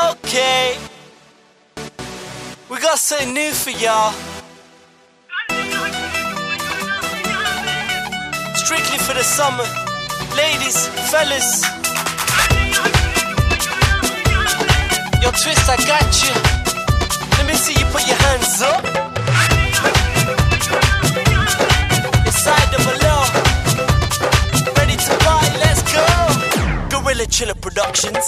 Okay, we got something new for y'all. Strictly for the summer. Ladies, fellas. Yo, Twist, I got you. Let me see you put your hands up. Inside the below. Ready to party, let's go. Gorilla Chiller Productions.